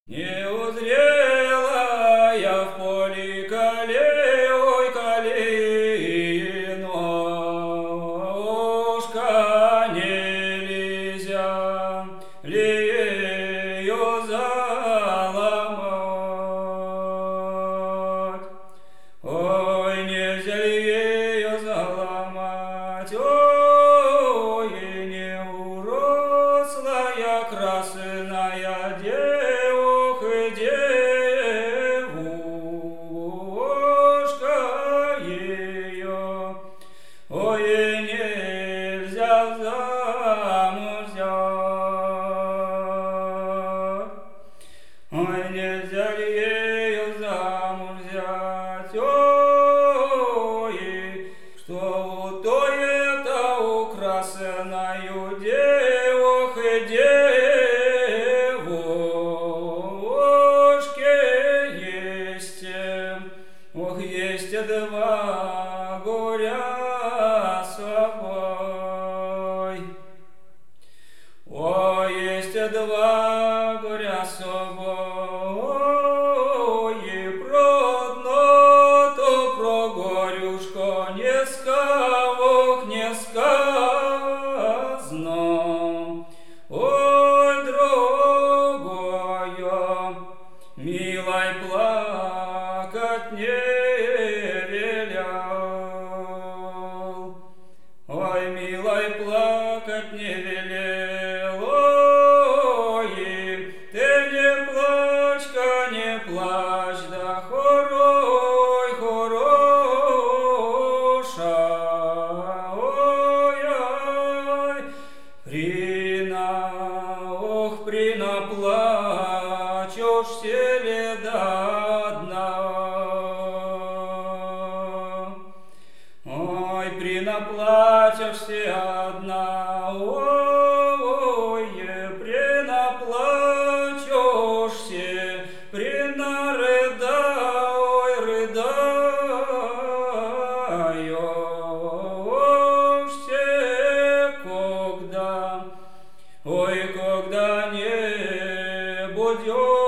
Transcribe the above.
Не узрела я в поле колей, ой, калинушка, нельзя ли ее заломать? Ой, нельзя ли ее заломать? Ой, не урослая красная девушка ее, ой, нельзя замуж взять. Ой, нельзя ли ее замуж взять? Ой, что у той это украсенную девушке есть, ох, есть два горя с собой. О, есть два горя с собой, и про одно, то про горюшко не сказано. Ой, другое, милой плакать не велел. Ой, милой плакать не велел. Ой, ты не плачь-ка, не плачь, да хорой, хороша. Ой-ой, прина, ох, прина, плачешь селеда одна. Ой, принаплачешься одна, ой, принаплачешься, рыдаешься, когда, ой, когда не будет